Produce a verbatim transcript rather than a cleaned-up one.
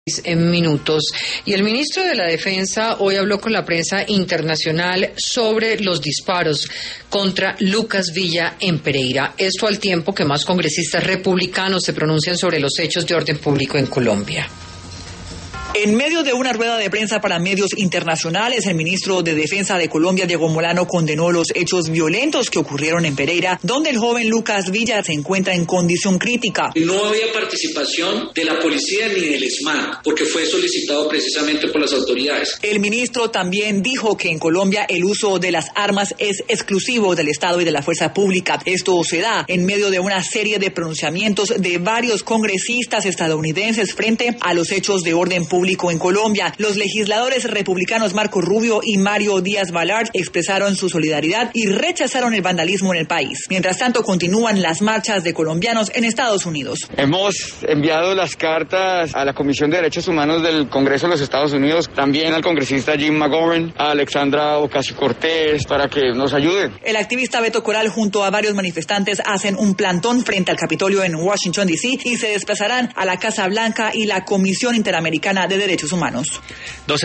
En minutos. Y el ministro de la Defensa hoy habló con la prensa internacional sobre los disparos contra Lucas Villa en Pereira. Esto al tiempo que más congresistas republicanos se pronuncian sobre los hechos de orden público en Colombia. En medio de una rueda de prensa para medios internacionales, el ministro de Defensa de Colombia, Diego Molano, condenó los hechos violentos que ocurrieron en Pereira, donde el joven Lucas Villa se encuentra en condición crítica. No había participación de la policía ni del ESMAD, porque fue solicitado precisamente por las autoridades. El ministro también dijo que en Colombia el uso de las armas es exclusivo del Estado y de la fuerza pública. Esto se da en medio de una serie de pronunciamientos de varios congresistas estadounidenses frente a los hechos de orden público en Colombia. Los legisladores republicanos Marco Rubio y Mario Díaz-Balart expresaron su solidaridad y rechazaron el vandalismo en el país. Mientras tanto, continúan las marchas de colombianos en Estados Unidos. Hemos enviado las cartas a la Comisión de Derechos Humanos del Congreso de los Estados Unidos, también al congresista Jim McGovern, a Alexandra Ocasio-Cortez, para que nos ayuden. El activista Beto Coral junto a varios manifestantes hacen un plantón frente al Capitolio en Washington, D C y se desplazarán a la Casa Blanca y la Comisión Interamericana de Derechos Humanos.